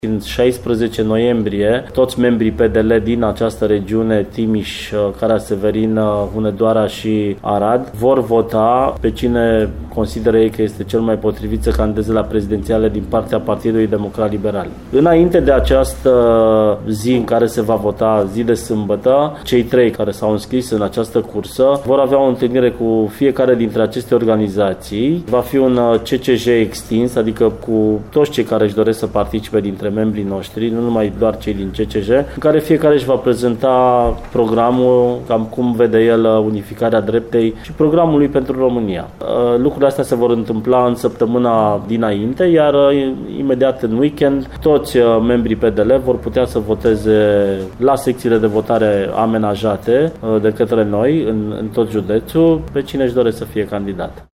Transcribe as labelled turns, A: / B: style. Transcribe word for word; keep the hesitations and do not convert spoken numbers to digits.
A: În șaisprezece noiembrie, toți membrii P D L din această regiune, Timiș, Cara-Severin, Hunedoara și Arad, vor vota pe cine consideră ei că este cel mai potrivit să candideze la prezidențiale din partea Partidului Democrat Liberal. Înainte de această zi în care se va vota, zi de sâmbătă, cei trei care s-au înscris în această cursă vor avea o întâlnire cu fiecare dintre aceste organizații. Va fi un C C J extins, adică cu toți cei care își doresc să participe dintre membrii noștri, nu numai doar cei din C C J, în care fiecare își va prezenta programul, cam cum vede el unificarea dreptei și programul lui pentru România. Lucrurile astea se vor întâmpla în săptămâna dinainte, iar imediat în weekend toți membrii P D L vor putea să voteze la secțiile de votare amenajate de către noi în, în tot județul pe cine își doresc să fie candidat.